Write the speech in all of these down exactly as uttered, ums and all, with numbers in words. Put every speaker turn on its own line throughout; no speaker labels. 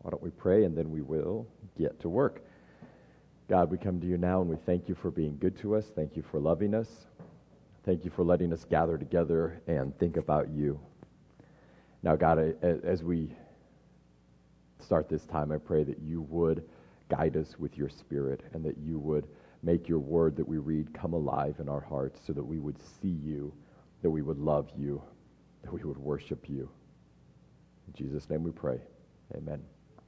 Why don't we pray and then we will get to work. God, we come to you now and we thank you for being good to us. Thank you for loving us. Thank you for letting us gather together and think about you. Now, God, as we start this time, I pray that you would guide us with your Spirit and that you would make your word that we read come alive in our hearts so that we would see you, that we would love you, that we would worship you. In Jesus' name we pray. Amen.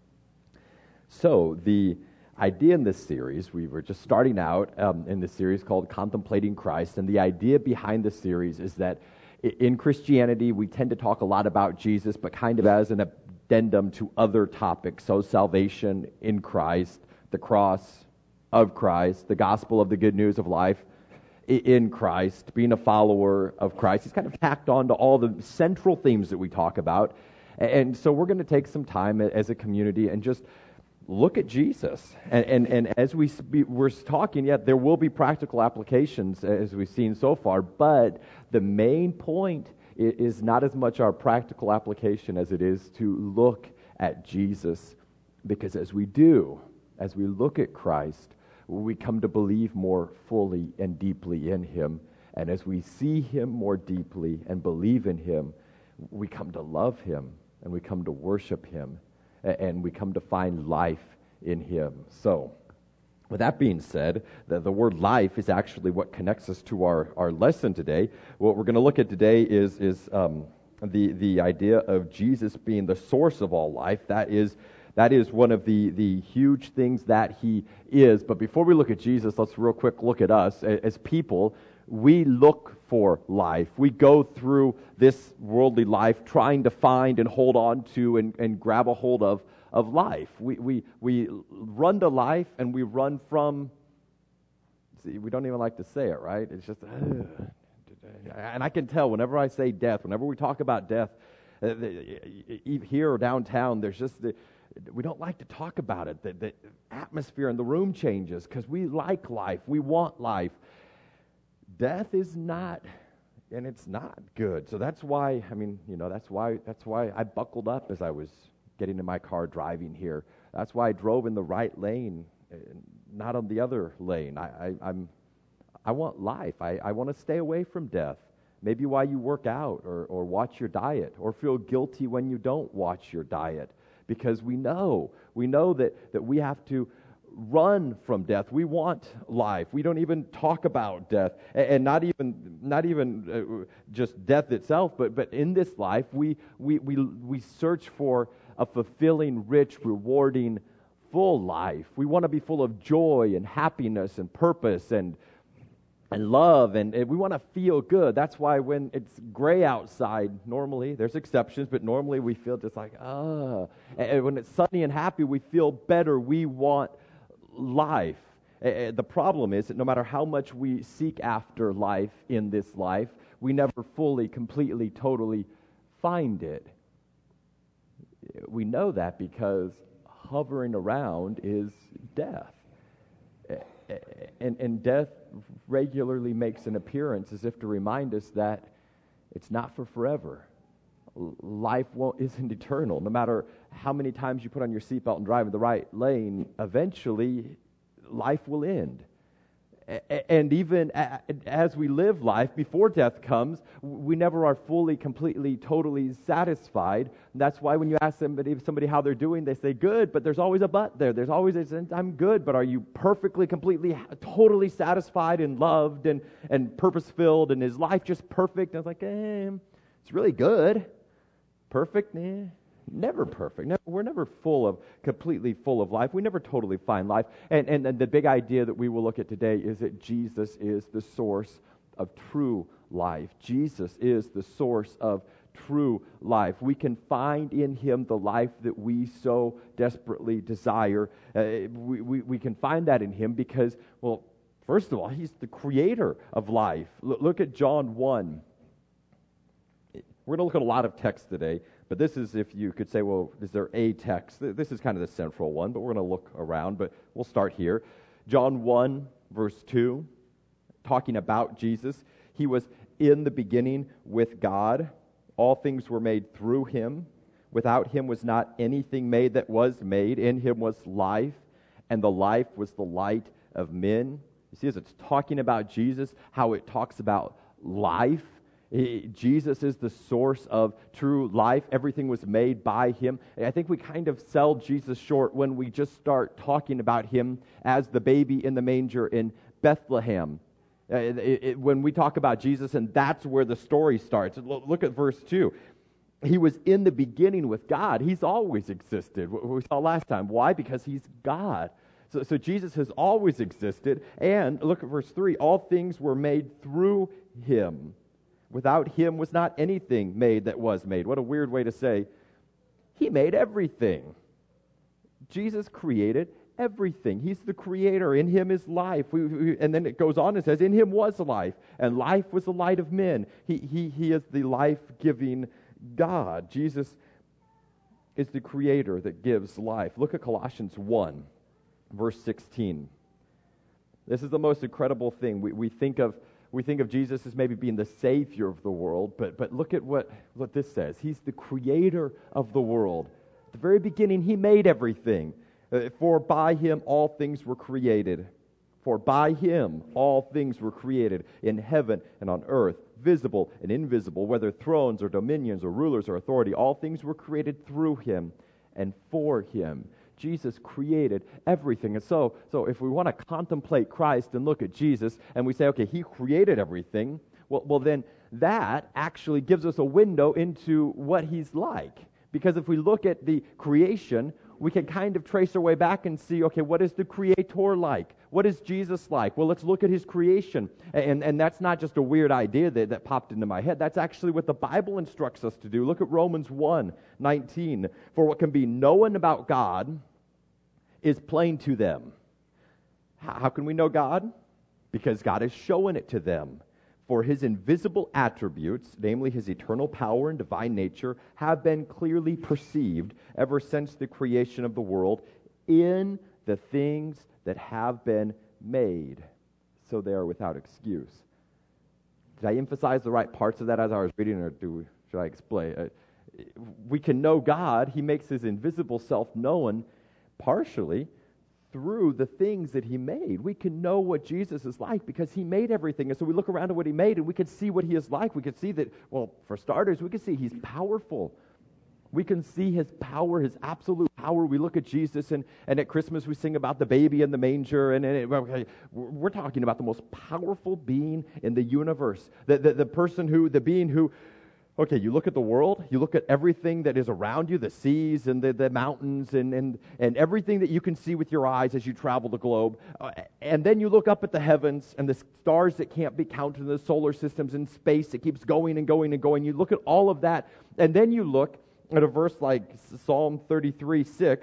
So, the idea in this series, we were just starting out um, in this series called Contemplating Christ, and the idea behind the series is that in Christianity, we tend to talk a lot about Jesus, but kind of as an addendum to other topics. So salvation in Christ, the cross of Christ, the gospel of the good news of life in Christ, being a follower of Christ. It's kind of tacked on to all the central themes that we talk about. And so we're going to take some time as a community and just look at Jesus. And, and, and as we spe- we're talking, yeah, there will be practical applications as we've seen so far, but the main point is not as much our practical application as it is to look at Jesus, because as we do, as we look at Christ, we come to believe more fully and deeply in him, and as we see him more deeply and believe in him, we come to love him, and we come to worship him, and we come to find life in him. So, with that being said, the, the word life is actually what connects us to our, our lesson today. What we're going to look at today is, is um, the, the idea of Jesus being the source of all life. That is, that is one of the, the huge things that he is. But before we look at Jesus, let's real quick look at us. As people, we look for life. We go through this worldly life trying to find and hold on to and, and grab a hold of of life. We we we run to life and we run from, see, we don't even like to say it, right? It's just, ugh. And I can tell whenever I say death, whenever we talk about death, uh, here or downtown, there's just, the, we don't like to talk about it. The, the atmosphere in the room changes because we like life. We want life. Death is not, and it's not good. So that's why, I mean, you know, that's why that's why I buckled up as I was getting in my car driving here. That's why I drove in the right lane, not on the other lane. I, I, I'm, I want life. I, I want to stay away from death. Maybe why you work out or, or watch your diet or feel guilty when you don't watch your diet, because we know, we know that, that we have to run from death. We want life. We don't even talk about death, and, and not even not even uh, just death itself, but but in this life, we we we we search for a fulfilling, rich, rewarding, full life. We want to be full of joy and happiness and purpose and and love, and, and we want to feel good. That's why when it's gray outside, normally, there's exceptions, but normally we feel just like, ah. And when it's sunny and happy, we feel better. We want life. Uh, the problem is that no matter how much we seek after life in this life, we never fully, completely, totally find it. We know that because hovering around is death. And, and death regularly makes an appearance as if to remind us that it's not for forever. Life won't, isn't eternal. No matter how many times you put on your seatbelt and drive in the right lane, eventually life will end. And even as we live life, before death comes, we never are fully, completely, totally satisfied. And that's why when you ask somebody, somebody how they're doing, they say good, but there's always a but there. There's always, a, I'm good, but are you perfectly, completely, totally satisfied and loved and, and purpose-filled? And is life just perfect? And I was like, eh, it's really good. Perfect? Eh. Never perfect. Never, we're never full of, completely full of life. We never totally find life. And, and, and the big idea that we will look at today is that Jesus is the source of true life. Jesus is the source of true life. We can find in him the life that we so desperately desire. Uh, we, we, we can find that in him because, well, first of all, he's the creator of life. L- look at John one. We're going to look at a lot of text today. But this is, if you could say, well, is there a text? This is kind of the central one, but we're going to look around. But we'll start here. John one, verse two, talking about Jesus. He was in the beginning with God. All things were made through him. Without him was not anything made that was made. In him was life, and the life was the light of men. You see, as it's talking about Jesus, how it talks about life. He, Jesus is the source of true life. Everything was made by him. I think we kind of sell Jesus short when we just start talking about him as the baby in the manger in Bethlehem. Uh, it, it, when we talk about Jesus, and that's where the story starts. Look at verse two. He was in the beginning with God. He's always existed. We saw last time. Why? Because he's God. So, so Jesus has always existed. And look at verse three. All things were made through him. Without him was not anything made that was made. What a weird way to say, he made everything. Jesus created everything. He's the creator. In him is life. We, we, and then it goes on and says, in him was life, and life was the light of men. He, he, he is the life-giving God. Jesus is the creator that gives life. Look at Colossians one, verse sixteen. This is the most incredible thing. We, we think of We think of Jesus as maybe being the Savior of the world, but, but look at what, what this says. He's the creator of the world. At the very beginning, he made everything. Uh, For by him all things were created. For by him all things were created in heaven and on earth, visible and invisible, whether thrones or dominions or rulers or authority. All things were created through him and for him. Jesus created everything. And so, so if we want to contemplate Christ and look at Jesus and we say, okay, he created everything, well, well then that actually gives us a window into what he's like. Because if we look at the creation, we can kind of trace our way back and see, okay, what is the Creator like? What is Jesus like? Well, let's look at his creation. And, and that's not just a weird idea that, that popped into my head. That's actually what the Bible instructs us to do. Look at Romans one nineteen. For what can be known about God is plain to them. How, how can we know God? Because God has shown it to them. For his invisible attributes, namely his eternal power and divine nature, have been clearly perceived ever since the creation of the world in the things that have been made. So they are without excuse. Did I emphasize the right parts of that as I was reading, or do should I explain? Uh, we can know God. He makes his invisible self known partially through the things that he made. We can know what Jesus is like because he made everything. And so we look around at what he made and we can see what he is like. We can see that, well, for starters, we can see he's powerful. We can see his power, his absolute power. We look at Jesus, and, and at Christmas we sing about the baby in the manger, and, and it, okay, we're talking about the most powerful being in the universe. The, the, the person who, the being who, okay, you look at the world, you look at everything that is around you, the seas and the, the mountains and, and, and everything that you can see with your eyes as you travel the globe. Uh, and then you look up at the heavens and the stars that can't be counted in the solar systems in space. It keeps going and going and going. You look at all of that, and then you look at a verse like Psalm thirty-three six.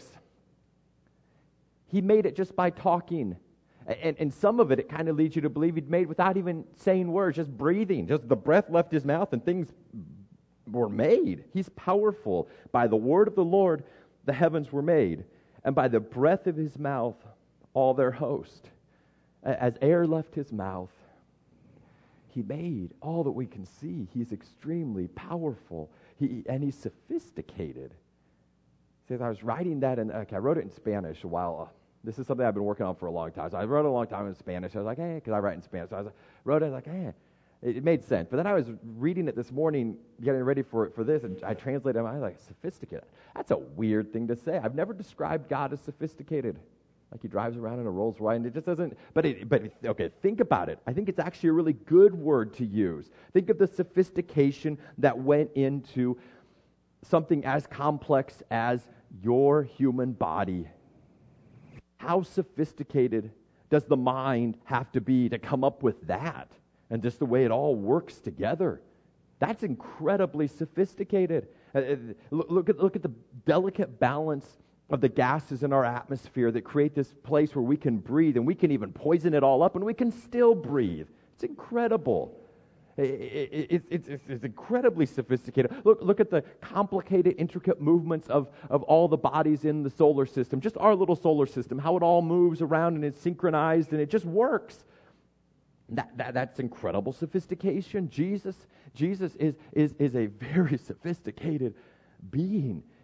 He made it just by talking. And, and some of it, it kind of leads you to believe he'd made without even saying words, just breathing. Just the breath left his mouth and things were made. He's powerful. By the word of the Lord, the heavens were made, and by the breath of his mouth, all their host. As air left his mouth, he made all that we can see. He's extremely powerful, he, and he's sophisticated. See, as I was writing that, and okay, I wrote it in Spanish a while. This is something I've been working on for a long time. So I wrote it a long time in Spanish. I was like, eh, because I write in Spanish. So I was, wrote it, I was like, eh. It made sense. But then I was reading it this morning, getting ready for for this, and I translated it. I was like, sophisticated. That's a weird thing to say. I've never described God as sophisticated. Like he drives around in a Rolls Royce, and it just doesn't. But it, but okay, think about it. I think it's actually a really good word to use. Think of the sophistication that went into something as complex as your human body. How sophisticated does the mind have to be to come up with that? And just the way it all works together. That's incredibly sophisticated. Uh, look at, look at the delicate balance of the gases in our atmosphere that create this place where we can breathe, and we can even poison it all up, and we can still breathe. It's incredible. It, it, it, it's, it's, it's incredibly sophisticated. Look, look at the complicated, intricate movements of, of all the bodies in the solar system, just our little solar system, how it all moves around and it's synchronized and it just works. That, that that's incredible sophistication. Jesus, Jesus is, is, is a very sophisticated being.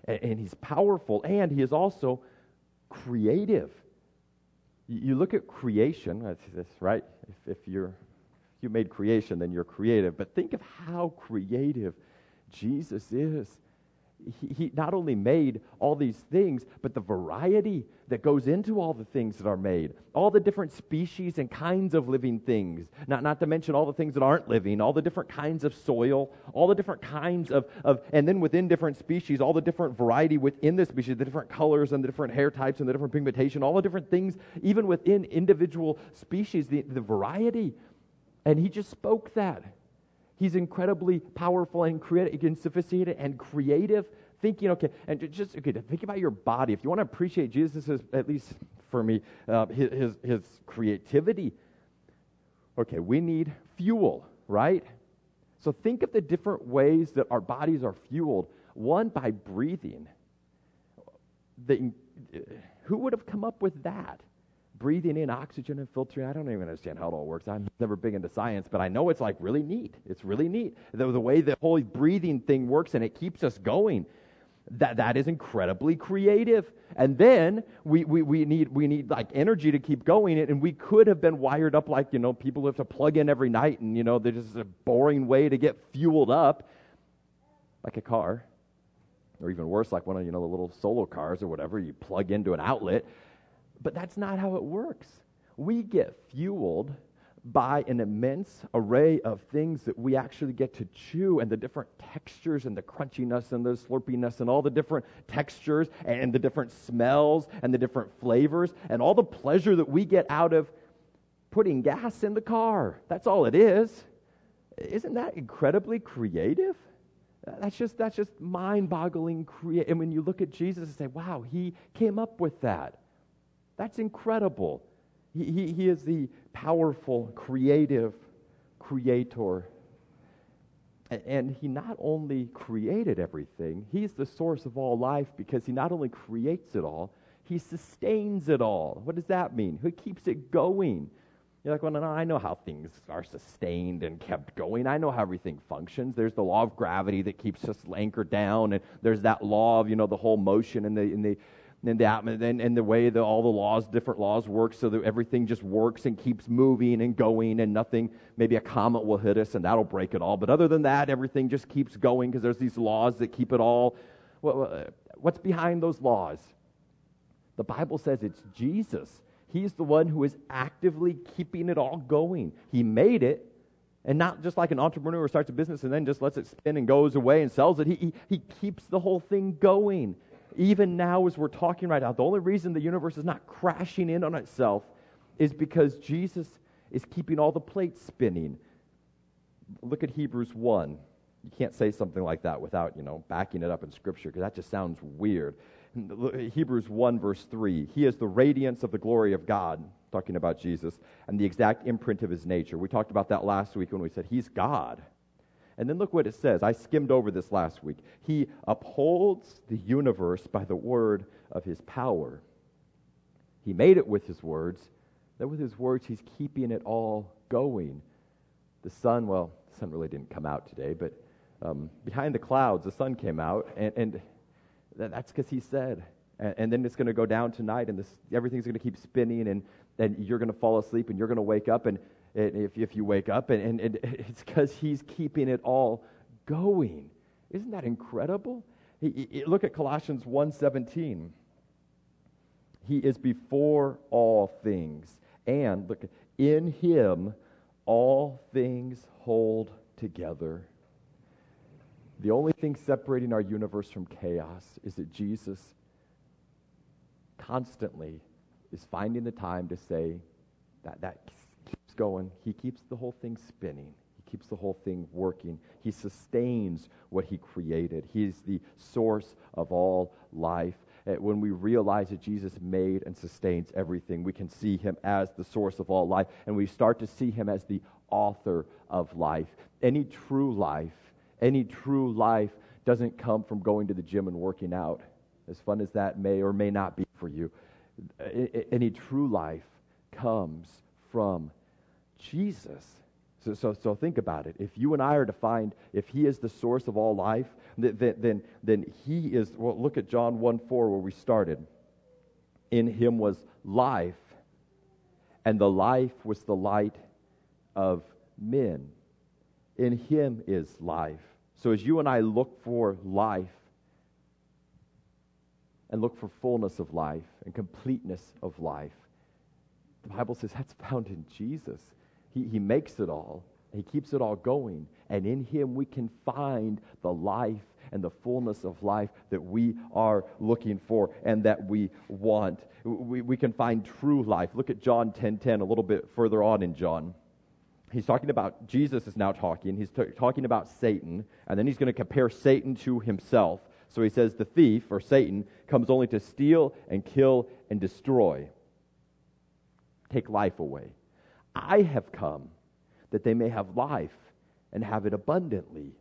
and, and he's powerful, and he is also creative. You, you look at creation, that's, that's right, if, if you're if you made creation, then you're creative, but think of how creative Jesus is. He, he not only made all these things, but the variety that goes into all the things that are made, all the different species and kinds of living things, not, not to mention all the things that aren't living, all the different kinds of soil, all the different kinds of, of, and then within different species, all the different variety within the species, the different colors and the different hair types and the different pigmentation, all the different things, even within individual species, the, the variety. And he just spoke that. He's incredibly powerful and creative and sophisticated and creative. Thinking, okay, and just okay, think about your body. If you want to appreciate Jesus, at least for me, uh, his, his his creativity. Okay, we need fuel, right? So think of the different ways that our bodies are fueled. One, by breathing. The, who would have come up with that? Breathing in oxygen and filtering. I don't even understand how it all works. I'm never big into science, but I know it's like really neat. It's really neat. The, the way the whole breathing thing works, and it keeps us going. That that is incredibly creative. And then we, we, we need we need like energy to keep going. And we could have been wired up like, you know, people have to plug in every night, and you know, there's just a boring way to get fueled up, like a car. Or even worse, like one of, you know, the little solo cars or whatever, you plug into an outlet. But that's not how it works. We get fueled by an immense array of things that we actually get to chew, and the different textures and the crunchiness and the slurpiness and all the different textures and the different smells and the different flavors and all the pleasure that we get out of putting gas in the car. That's all it is. Isn't that incredibly creative? That's just that's just mind-boggling creative. And when you look at Jesus and say, wow, he came up with that. That's incredible. He, he, he is the powerful, creative creator. And he not only created everything, he's the source of all life, because he not only creates it all, he sustains it all. What does that mean? He keeps it going. You're like, well, no, no, I know how things are sustained and kept going. I know how everything functions. There's the law of gravity that keeps us anchored down, and there's that law of, you know, the whole motion and the in the and the and, and the way that all the laws, different laws work, so that everything just works and keeps moving and going, and nothing, maybe a comet will hit us and that'll break it all. But other than that, everything just keeps going because there's these laws that keep it all. Well, what's behind those laws? The Bible says it's Jesus. He's the one who is actively keeping it all going. He made it, and not just like an entrepreneur starts a business and then just lets it spin and goes away and sells it. He, he, he keeps the whole thing going. Even now, as we're talking right now, the only reason the universe is not crashing in on itself is because Jesus is keeping all the plates spinning. Look at Hebrews one. You can't say something like that without, you know, backing it up in Scripture, because that just sounds weird. Hebrews one, verse three. He is the radiance of the glory of God, talking about Jesus, and the exact imprint of his nature. We talked about that last week when we said he's God. And then look what it says. I skimmed over this last week. He upholds the universe by the word of his power. He made it with his words. Then with his words, he's keeping it all going. The sun, well, the sun really didn't come out today, but um, behind the clouds, the sun came out, and, and that's because he said. And, and then it's going to go down tonight, and this, everything's going to keep spinning, and, and you're going to fall asleep, and you're going to wake up, and If, if you wake up, and, and, and it's because he's keeping it all going. Isn't that incredible? He, he, look at Colossians one seventeen. He is before all things, and look, in him all things hold together. The only thing separating our universe from chaos is that Jesus constantly is finding the time to say that that keeps going. He keeps the whole thing spinning. He keeps the whole thing working. He sustains what he created. He's the source of all life. And when we realize that Jesus made and sustains everything, we can see him as the source of all life, and we start to see him as the author of life. Any true life, any true life doesn't come from going to the gym and working out, as fun as that may or may not be for you. Any true life comes from Jesus. So, so, so think about it. If you and I are to find, if he is the source of all life, then, then, then he is, well, look at John one four where we started. In him was life, and the life was the light of men. In him is life. So as you and I look for life, and look for fullness of life and completeness of life, the Bible says that's found in Jesus. He, he makes it all. He keeps it all going. And in him we can find the life and the fullness of life that we are looking for and that we want. We, we can find true life. Look at John ten ten, a little bit further on in John. He's talking about, Jesus is now talking. He's t- talking about Satan, and then he's going to compare Satan to himself. So he says the thief, or Satan, comes only to steal and kill and destroy. Take life away. I have come that they may have life and have it abundantly.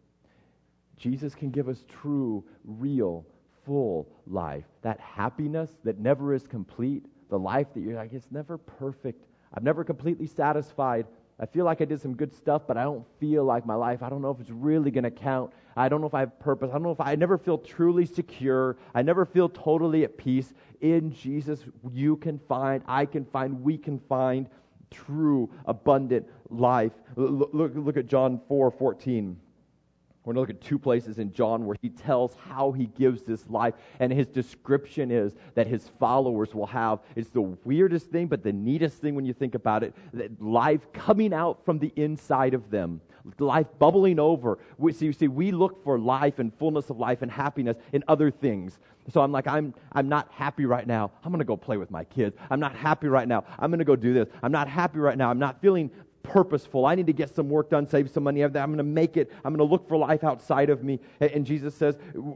Jesus can give us true, real, full life. That happiness that never is complete. The life that you're like, it's never perfect. I'm never completely satisfied. I feel like I did some good stuff, but I don't feel like my life, I don't know if it's really going to count. I don't know if I have purpose. I don't know if I, I never feel truly secure. I never feel totally at peace. In Jesus, you can find, I can find, we can find true, abundant life. Look, look, look at John four fourteen. We're going to look at two places in John where he tells how he gives this life, and his description is that his followers will have, it's the weirdest thing, but the neatest thing when you think about it, that life coming out from the inside of them, life bubbling over. We, see, you see, we look for life and fullness of life and happiness in other things. So I'm like, I'm I'm not happy right now. I'm going to go play with my kids. I'm not happy right now. I'm going to go do this. I'm not happy right now. I'm not feeling purposeful. I need to get some work done, save some money. I'm going to make it. I'm going to look for life outside of me. And Jesus says,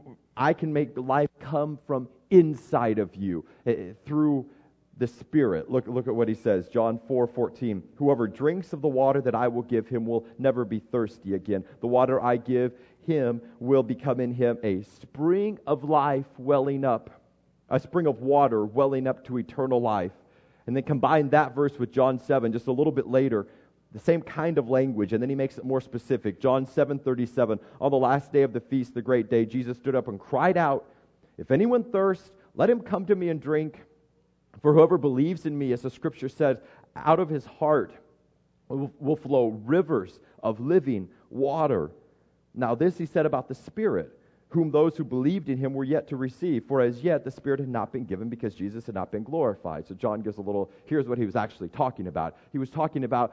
I can make life come from inside of you through the Spirit. Look, look at what he says, John four fourteen. Whoever drinks of the water that I will give him will never be thirsty again. The water I give him will become in him a spring of life welling up, a spring of water welling up to eternal life. And then combine that verse with John seven, just a little bit later, the same kind of language, and then he makes it more specific. John seven thirty-seven, on the last day of the feast, the great day, Jesus stood up and cried out, if anyone thirsts, let him come to me and drink. For whoever believes in me, as the scripture says, out of his heart will, will flow rivers of living water. Now this he said about the Spirit, whom those who believed in him were yet to receive. For as yet the Spirit had not been given because Jesus had not been glorified. So John gives a little, here's what he was actually talking about. He was talking about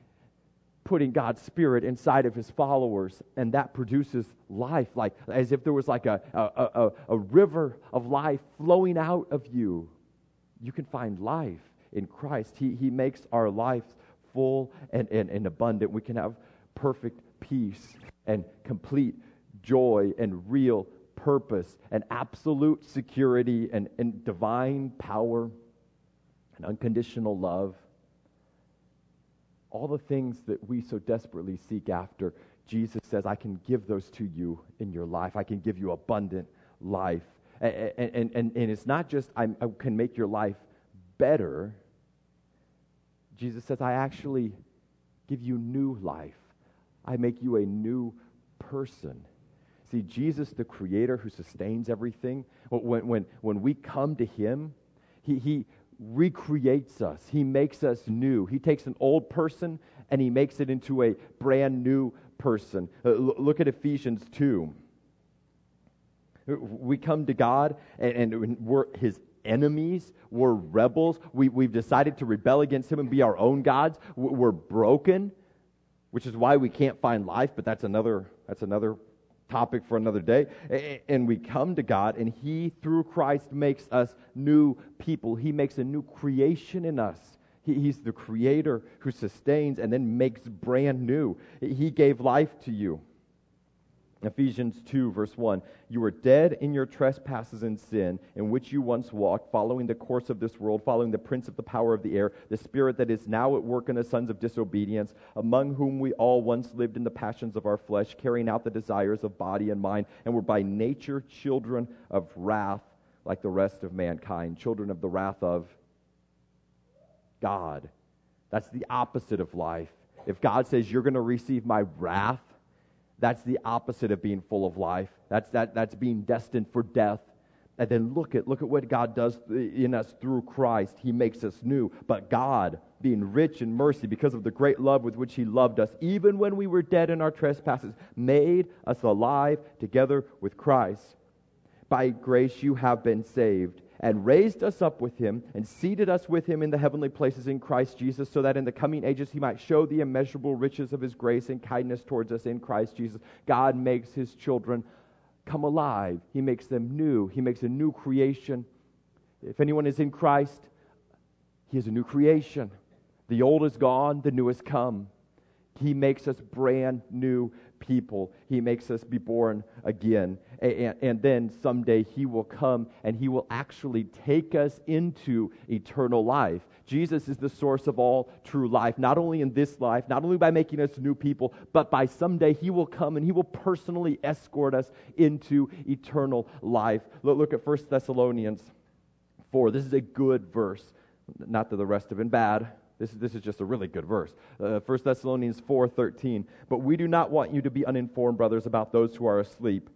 putting God's Spirit inside of his followers, and that produces life, like as if there was like a, a, a, a river of life flowing out of you. You can find life in Christ. He, he makes our lives full and, and, and abundant. We can have perfect peace and complete joy and real purpose and absolute security and, and divine power and unconditional love. All the things that we so desperately seek after, Jesus says, I can give those to you in your life. I can give you abundant life. And, and, and, and it's not just I'm, I can make your life better. Jesus says, I actually give you new life. I make you a new person. See, Jesus, the Creator who sustains everything, when, when, when we come to Him, He, he recreates us. He makes us new. He takes an old person and He makes it into a brand new person. Uh, look at Ephesians two. We come to God and, and we're His enemies. We're rebels. We, we've decided to rebel against Him and be our own gods. We're broken, which is why we can't find life, but that's another that's another topic for another day. And we come to God, and He, through Christ, makes us new people. He makes a new creation in us. He, he's the Creator who sustains and then makes brand new. He gave life to you. Ephesians two, verse one, you were dead in your trespasses and sin, in which you once walked, following the course of this world, following the prince of the power of the air, the spirit that is now at work in the sons of disobedience, among whom we all once lived in the passions of our flesh, carrying out the desires of body and mind, and were by nature children of wrath, like the rest of mankind, children of the wrath of God. That's the opposite of life. If God says you're going to receive my wrath, that's the opposite of being full of life. That's that that's being destined for death. And then look at look at what God does in us through Christ. He makes us new. But God, being rich in mercy because of the great love with which He loved us, even when we were dead in our trespasses, made us alive together with Christ. By grace you have been saved, and raised us up with Him, and seated us with Him in the heavenly places in Christ Jesus, so that in the coming ages He might show the immeasurable riches of His grace and kindness towards us in Christ Jesus. God makes His children come alive. He makes them new. He makes a new creation. If anyone is in Christ, he is a new creation. The old is gone, the new has come. He makes us brand new people. He makes us be born again. And, and then someday He will come and He will actually take us into eternal life. Jesus is the source of all true life, not only in this life, not only by making us new people, but by someday He will come and He will personally escort us into eternal life. Look, look at First Thessalonians four. This is a good verse. Not that the rest have been bad. This, this is just a really good verse. Uh, First Thessalonians four thirteen. But we do not want you to be uninformed, brothers, about those who are asleep.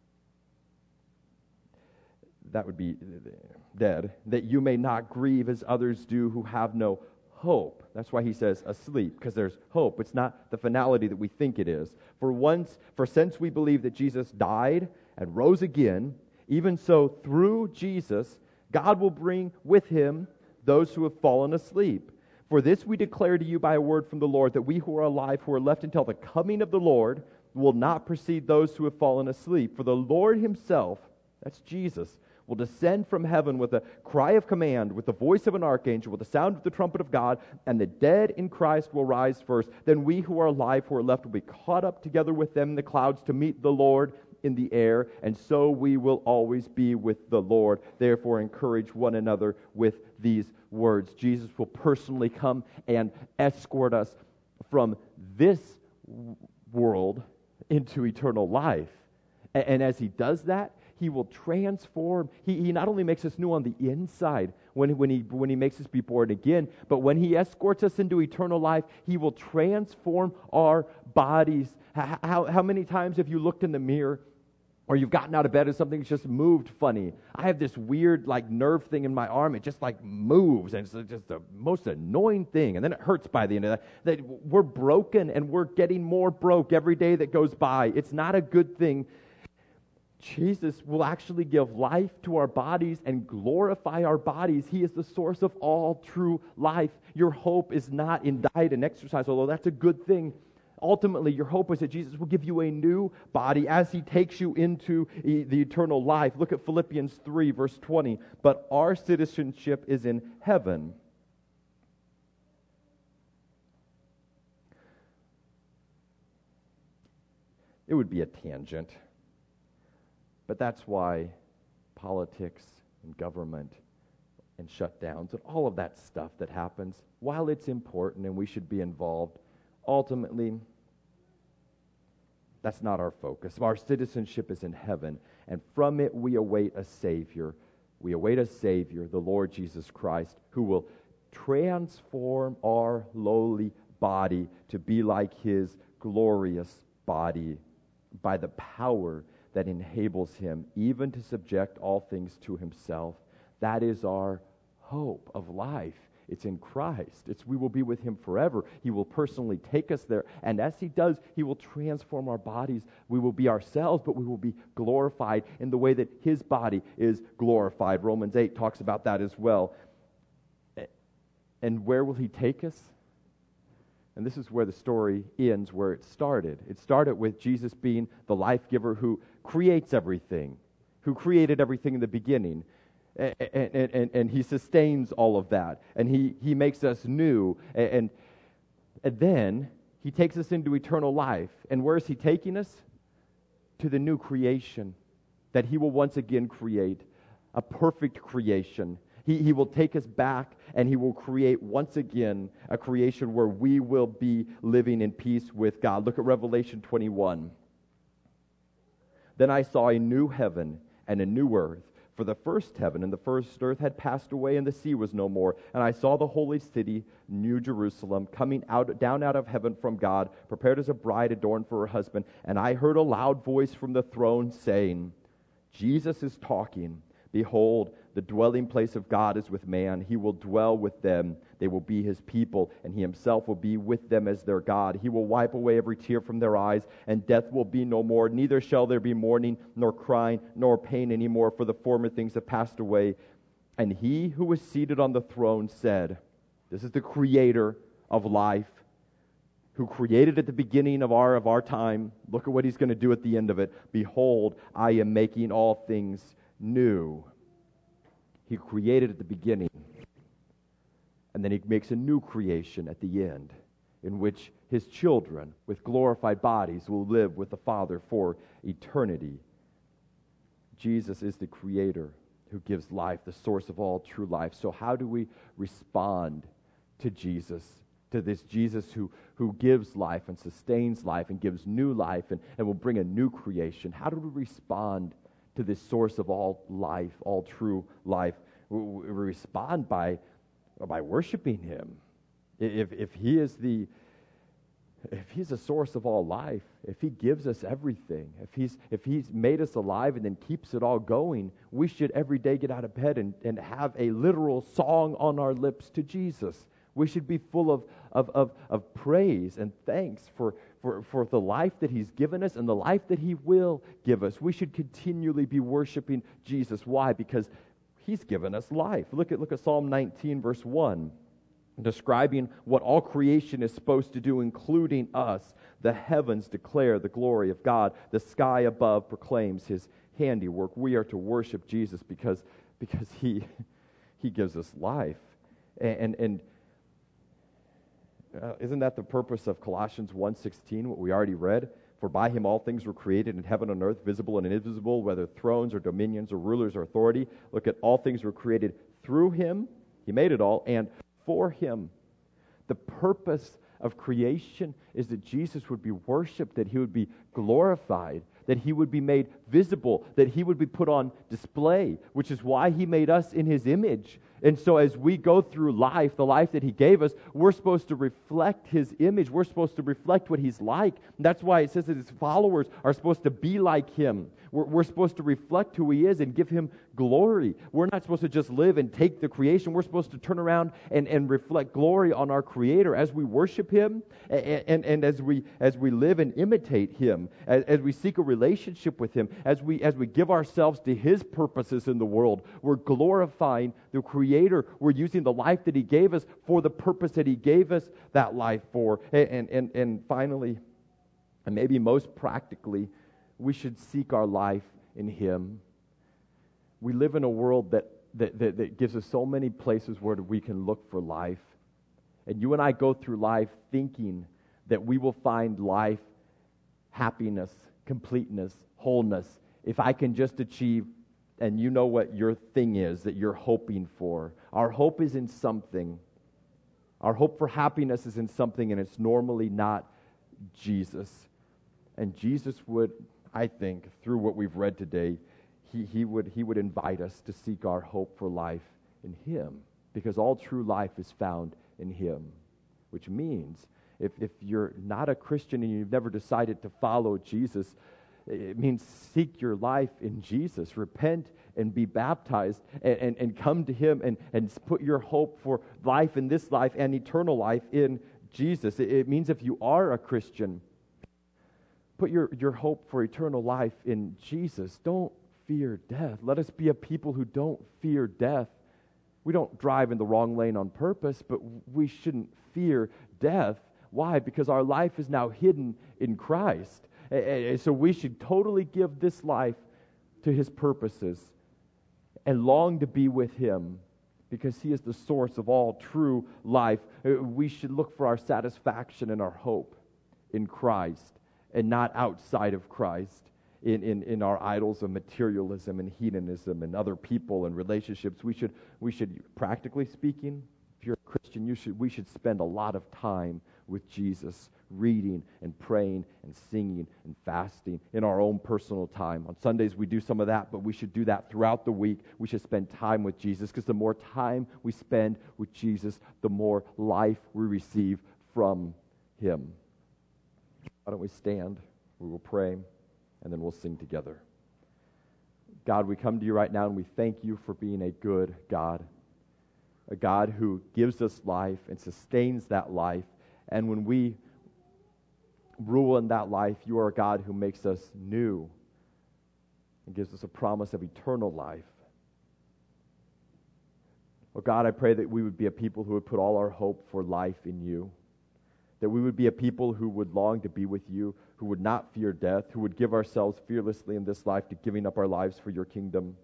That would be dead. That you may not grieve as others do who have no hope. That's why he says asleep, because there's hope. It's not the finality that we think it is. For once, for since we believe that Jesus died and rose again, even so through Jesus, God will bring with Him those who have fallen asleep. For this we declare to you by a word from the Lord, that we who are alive, who are left until the coming of the Lord, will not precede those who have fallen asleep. For the Lord Himself, that's Jesus, will descend from heaven with a cry of command, with the voice of an archangel, with the sound of the trumpet of God, and the dead in Christ will rise first. Then we who are alive, who are left, will be caught up together with them in the clouds to meet the Lord in the air, and so we will always be with the Lord. Therefore, encourage one another with these words. Jesus will personally come and escort us from this world into eternal life. And, and as He does that, He will transform. He, he not only makes us new on the inside when, when, he, when he makes us be born again, but when He escorts us into eternal life, He will transform our bodies. How, how, how many times have you looked in the mirror, or you've gotten out of bed and something's just moved funny? I have this weird like nerve thing in my arm. It just like moves, and it's just the most annoying thing. And then it hurts by the end of that. That we're broken, and we're getting more broke every day that goes by. It's not a good thing. Jesus will actually give life to our bodies and glorify our bodies. He is the source of all true life. Your hope is not in diet and exercise, although that's a good thing. Ultimately, your hope is that Jesus will give you a new body as He takes you into e- the eternal life. Look at Philippians three, verse twenty. But our citizenship is in heaven. It would be a tangent, but that's why politics and government and shutdowns and all of that stuff that happens, while it's important and we should be involved, ultimately, that's not our focus. Our citizenship is in heaven, and from it we await a Savior. We await a Savior, the Lord Jesus Christ, who will transform our lowly body to be like His glorious body by the power that enables Him even to subject all things to Himself. That is our hope of life. It's in Christ. It's we will be with Him forever. He will personally take us there. And as He does, He will transform our bodies. We will be ourselves, but we will be glorified in the way that His body is glorified. Romans eight talks about that as well. And where will He take us? And this is where the story ends, where it started. It started with Jesus being the life giver who creates everything, who created everything in the beginning. And, and, and, and He sustains all of that. And He, he makes us new. And, and then He takes us into eternal life. And where is He taking us? To the new creation that He will once again create, a perfect creation. He, he will take us back, and He will create once again a creation where we will be living in peace with God. Look at Revelation twenty-one. Then I saw a new heaven and a new earth. For the first heaven and the first earth had passed away, and the sea was no more. And I saw the holy city, New Jerusalem, coming out down out of heaven from God, prepared as a bride adorned for her husband. And I heard a loud voice from the throne saying, Jesus is talking. Behold, the dwelling place of God is with man. He will dwell with them. They will be his people, and he himself will be with them as their God. He will wipe away every tear from their eyes, and death will be no more. Neither shall there be mourning, nor crying, nor pain anymore, for the former things have passed away. And he who was seated on the throne said, this is the creator of life, who created at the beginning of our of our time. Look at what he's going to do at the end of it. Behold, I am making all things new. He created at the beginning, and then he makes a new creation at the end, in which his children with glorified bodies will live with the Father for eternity. Jesus is the creator who gives life, the source of all true life. So how do we respond to Jesus, to this Jesus who, who gives life and sustains life and gives new life and, and will bring a new creation? How do we respond to this source of all life, all true life? We, we respond by, by worshiping him. If, if he is the If he's a source of all life, if he gives us everything, if he's if he's made us alive and then keeps it all going, we should every day get out of bed and, and have a literal song on our lips to Jesus. We should be full of of, of, of praise and thanks for, for, for the life that he's given us and the life that he will give us. We should continually be worshiping Jesus. Why? Because he's given us life. Look at look at Psalm nineteen, verse one. Describing what all creation is supposed to do, including us. The heavens declare the glory of God. The sky above proclaims his handiwork. We are to worship Jesus because, because he, he gives us life. And, and, and uh, isn't that the purpose of Colossians one sixteen, what we already read? For by him all things were created in heaven and earth, visible and invisible, whether thrones or dominions or rulers or authority. Look at all things were created through him. He made it all. And for him. The purpose of creation is that Jesus would be worshiped, that he would be glorified, that he would be made visible, that he would be put on display, which is why he made us in his image. And so as we go through life, the life that he gave us, we're supposed to reflect his image. We're supposed to reflect what he's like. And that's why it says that his followers are supposed to be like him. We're, we're supposed to reflect who he is and give him glory. We're not supposed to just live and take the creation. We're supposed to turn around and, and reflect glory on our Creator as we worship him and, and, and as we as we live and imitate him, as, as we seek a relationship with him, as we as we give ourselves to his purposes in the world. We're glorifying the Creator. We're using the life that he gave us for the purpose that he gave us that life for. And, and, and finally, and maybe most practically, we should seek our life in him. We live in a world that, that, that, that gives us so many places where we can look for life. And you and I go through life thinking that we will find life, happiness, completeness, wholeness, if I can just achieve. And you know what your thing is that you're hoping for. Our hope is in something. Our hope for happiness is in something, and it's normally not Jesus. And Jesus would, I think, through what we've read today, he, he would he would invite us to seek our hope for life in him. Because all true life is found in him. Which means, if, if you're not a Christian and you've never decided to follow Jesus, it means seek your life in Jesus. Repent and be baptized and, and, and come to him and, and put your hope for life in this life and eternal life in Jesus. It, it means if you are a Christian, put your, your hope for eternal life in Jesus. Don't fear death. Let us be a people who don't fear death. We don't drive in the wrong lane on purpose, but we shouldn't fear death. Why? Because our life is now hidden in Christ. And so we should totally give this life to his purposes and long to be with him because he is the source of all true life. We should look for our satisfaction and our hope in Christ and not outside of Christ in, in, in our idols of materialism and hedonism and other people and relationships. We should, we should, practically speaking, If you're a Christian, you should, we should spend a lot of time with Jesus, reading and praying and singing and fasting in our own personal time. On Sundays, we do some of that, but we should do that throughout the week. We should spend time with Jesus, because the more time we spend with Jesus, the more life we receive from him. Why don't we stand? We will pray, and then we'll sing together. God, we come to you right now, and we thank you for being a good God, a God who gives us life and sustains that life. And when we rule in that life, you are a God who makes us new and gives us a promise of eternal life. Oh God, I pray that we would be a people who would put all our hope for life in you, that we would be a people who would long to be with you, who would not fear death, who would give ourselves fearlessly in this life to giving up our lives for your kingdom,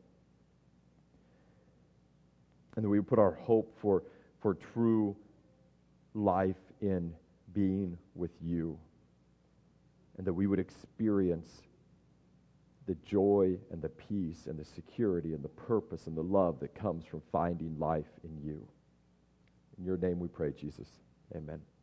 and that we would put our hope for, for true life in being with you, and that we would experience the joy and the peace and the security and the purpose and the love that comes from finding life in you. In your name we pray, Jesus. Amen.